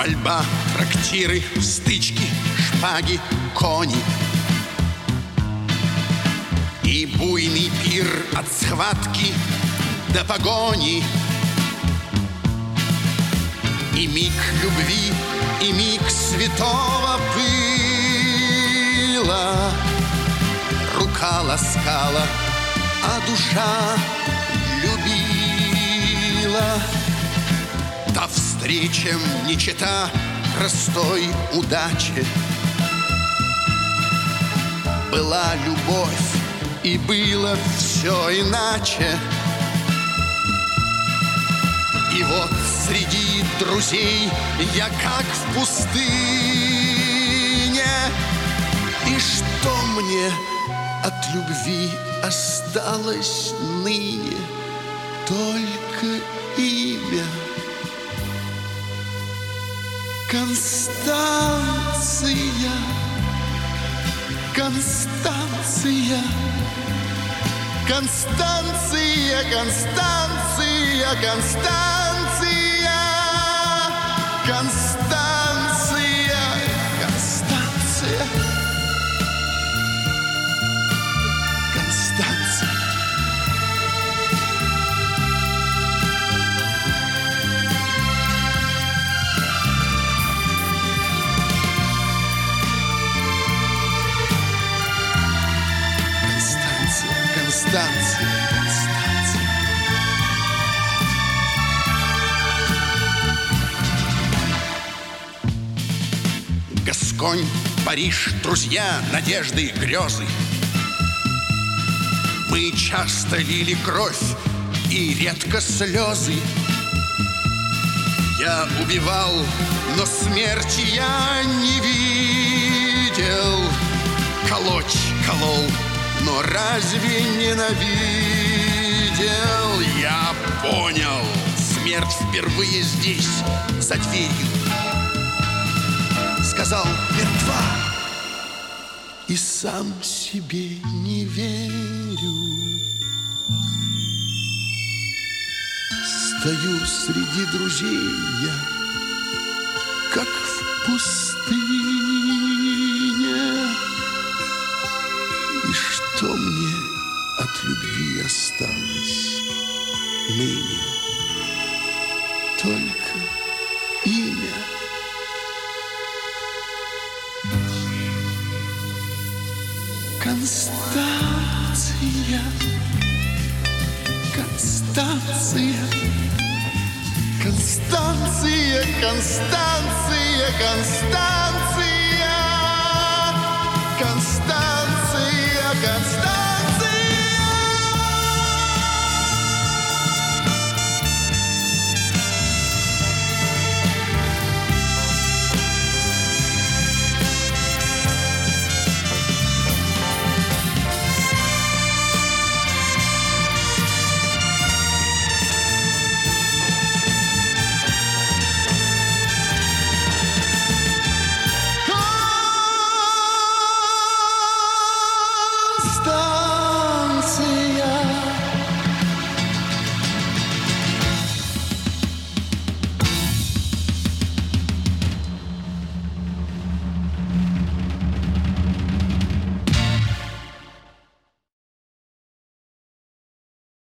Пальба, трактиры, стычки, шпаги, кони. И буйный пир от схватки до погони. И миг любви, и миг святого пыла. Рука ласкала, а душа любила. Та встреча не чета простой удачи. Была любовь, и было все иначе. И вот среди друзей я как в пустыне. И что мне от любви осталось ныне? Только имя. Констанция, Констанция, Констанция, Констанция, Констанция, Констанция, Констанция, Констанция. Констанция, Констанция. Гасконь, Париж, друзья, надежды, грезы. Мы часто лили кровь и редко слезы. Я убивал, но смерти я не видел. Колоть колол, но разве ненавидел? Я понял, смерть впервые здесь, за дверью. Сказал: мертва. И сам себе не верю. Стою среди друзей я, как в пустыне. И что мне от любви осталось ныне? Только имя. Констанция, Констанция, Констанция, Констанция, Констанция, Констанция.